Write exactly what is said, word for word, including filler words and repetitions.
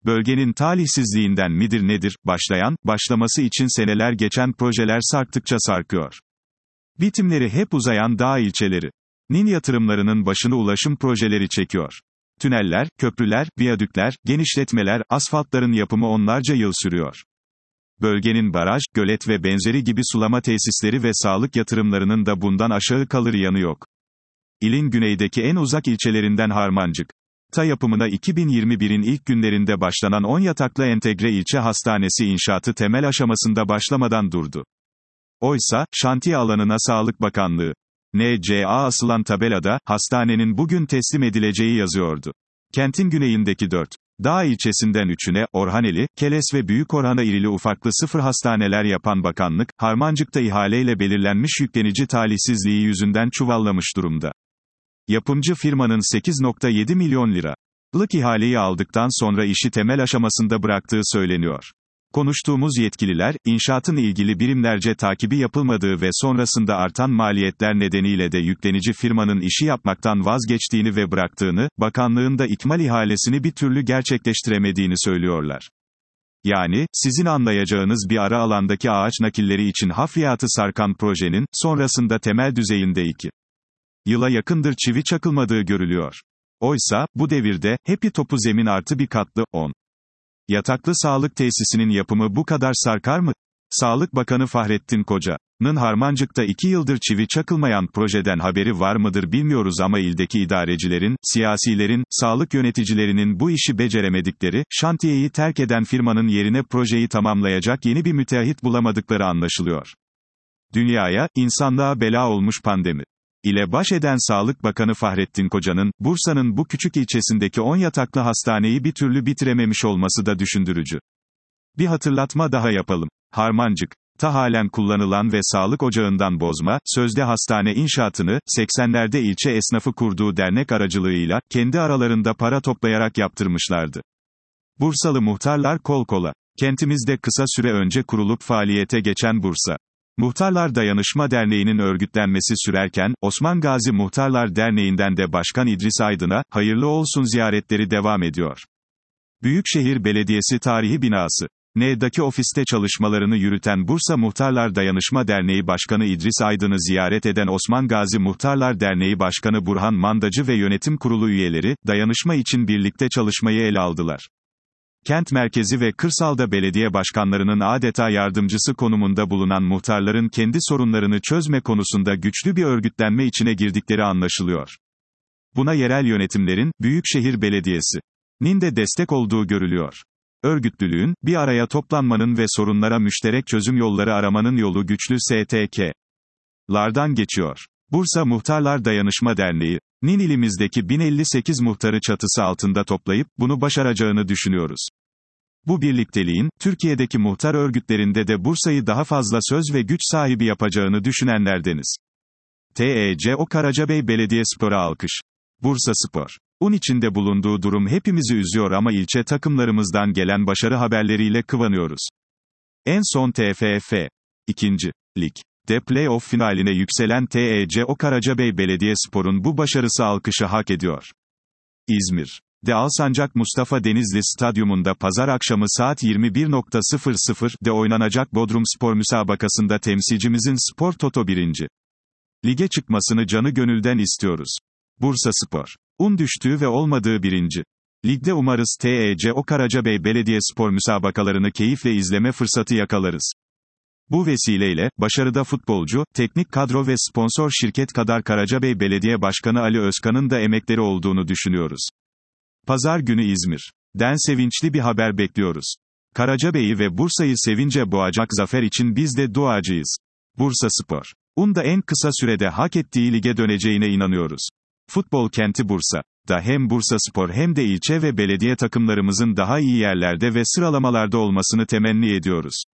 Bölgenin talihsizliğinden midir nedir, başlayan, başlaması için seneler geçen projeler sarktıkça sarkıyor. Bitimleri hep uzayan dağ ilçeleri. Nin yatırımlarının başını ulaşım projeleri çekiyor. Tüneller, köprüler, viyadükler, genişletmeler, asfaltların yapımı onlarca yıl sürüyor. Bölgenin baraj, gölet ve benzeri gibi sulama tesisleri ve sağlık yatırımlarının da bundan aşağı kalır yanı yok. İlin güneydeki en uzak ilçelerinden Harmancık. Ta yapımına iki bin yirmi birin ilk günlerinde başlanan on yataklı entegre ilçe hastanesi inşaatı temel aşamasında başlamadan durdu. Oysa, şantiye alanına Sağlık Bakanlığı N C A asılan tabelada, hastanenin bugün teslim edileceği yazıyordu. Kentin güneyindeki dört dağ ilçesinden üçüne, Orhaneli, Keles ve Büyükorhan'a irili ufaklı sıfır hastaneler yapan bakanlık, Harmancık'ta ihaleyle belirlenmiş yüklenici talihsizliği yüzünden çuvallamış durumda. Yapımcı firmanın sekiz nokta yedi milyon liralık ihaleyi aldıktan sonra işi temel aşamasında bıraktığı söyleniyor. Konuştuğumuz yetkililer, inşaatın ilgili birimlerce takibi yapılmadığı ve sonrasında artan maliyetler nedeniyle de yüklenici firmanın işi yapmaktan vazgeçtiğini ve bıraktığını, bakanlığın da ikmal ihalesini bir türlü gerçekleştiremediğini söylüyorlar. Yani, sizin anlayacağınız bir ara alandaki ağaç nakilleri için hafriyatı sarkan projenin, sonrasında temel düzeyinde iki yıla yakındır çivi çakılmadığı görülüyor. Oysa, bu devirde, hepi topu zemin artı bir katlı, on yataklı sağlık tesisinin yapımı bu kadar sarkar mı? Sağlık Bakanı Fahrettin Koca'nın Harmancık'ta iki yıldır çivi çakılmayan projeden haberi var mıdır bilmiyoruz ama ildeki idarecilerin, siyasilerin, sağlık yöneticilerinin bu işi beceremedikleri, şantiyeyi terk eden firmanın yerine projeyi tamamlayacak yeni bir müteahhit bulamadıkları anlaşılıyor. Dünyaya, insanlığa bela olmuş pandemi ile baş eden Sağlık Bakanı Fahrettin Koca'nın, Bursa'nın bu küçük ilçesindeki on yataklı hastaneyi bir türlü bitirememiş olması da düşündürücü. Bir hatırlatma daha yapalım. Harmancık, ta halen kullanılan ve sağlık ocağından bozma, sözde hastane inşaatını, seksenlerde ilçe esnafı kurduğu dernek aracılığıyla, kendi aralarında para toplayarak yaptırmışlardı. Bursalı muhtarlar kol kola. Kentimizde kısa süre önce kurulup faaliyete geçen Bursa Muhtarlar Dayanışma Derneği'nin örgütlenmesi sürerken, Osman Gazi Muhtarlar Derneği'nden de Başkan İdris Aydın'a, hayırlı olsun ziyaretleri devam ediyor. Büyükşehir Belediyesi Tarihi Binası N'daki ofiste çalışmalarını yürüten Bursa Muhtarlar Dayanışma Derneği Başkanı İdris Aydın'ı ziyaret eden Osman Gazi Muhtarlar Derneği Başkanı Burhan Mandacı ve yönetim kurulu üyeleri, dayanışma için birlikte çalışmayı ele aldılar. Kent merkezi ve kırsalda belediye başkanlarının adeta yardımcısı konumunda bulunan muhtarların kendi sorunlarını çözme konusunda güçlü bir örgütlenme içine girdikleri anlaşılıyor. Buna yerel yönetimlerin, Büyükşehir Belediyesi'nin de destek olduğu görülüyor. Örgütlülüğün, bir araya toplanmanın ve sorunlara müşterek çözüm yolları aramanın yolu güçlü S T K'lardan geçiyor. Bursa Muhtarlar Dayanışma Derneği Nin ilimizdeki bin elli sekiz muhtarı çatısı altında toplayıp, bunu başaracağını düşünüyoruz. Bu birlikteliğin, Türkiye'deki muhtar örgütlerinde de Bursa'yı daha fazla söz ve güç sahibi yapacağını düşünenlerdeniz. T E C O Karacabey Belediyespor'a alkış. Bursaspor Un içinde bulunduğu durum hepimizi üzüyor ama ilçe takımlarımızdan gelen başarı haberleriyle kıvanıyoruz. En son T F F ikinci Lig de play-off finaline yükselen T E C O Karacabey Belediyespor'un bu başarısı alkışı hak ediyor. İzmir'de Alsancak Mustafa Denizli Stadyumunda pazar akşamı saat yirmi bir sıfırde oynanacak Bodrumspor müsabakasında temsilcimizin Spor Toto birinci Lige çıkmasını canı gönülden istiyoruz. Bursaspor Un düştüğü ve olmadığı birinci Ligde umarız T E C O Karacabey Belediyespor müsabakalarını keyifle izleme fırsatı yakalarız. Bu vesileyle, başarıda futbolcu, teknik kadro ve sponsor şirket kadar Karacabey Belediye Başkanı Ali Özkan'ın da emekleri olduğunu düşünüyoruz. Pazar günü İzmir'den sevinçli bir haber bekliyoruz. Karacabey'i ve Bursa'yı sevince boğacak zafer için biz de duacıyız. Bursaspor Un da en kısa sürede hak ettiği lige döneceğine inanıyoruz. Futbol kenti Bursa'da hem Bursaspor hem de ilçe ve belediye takımlarımızın daha iyi yerlerde ve sıralamalarda olmasını temenni ediyoruz.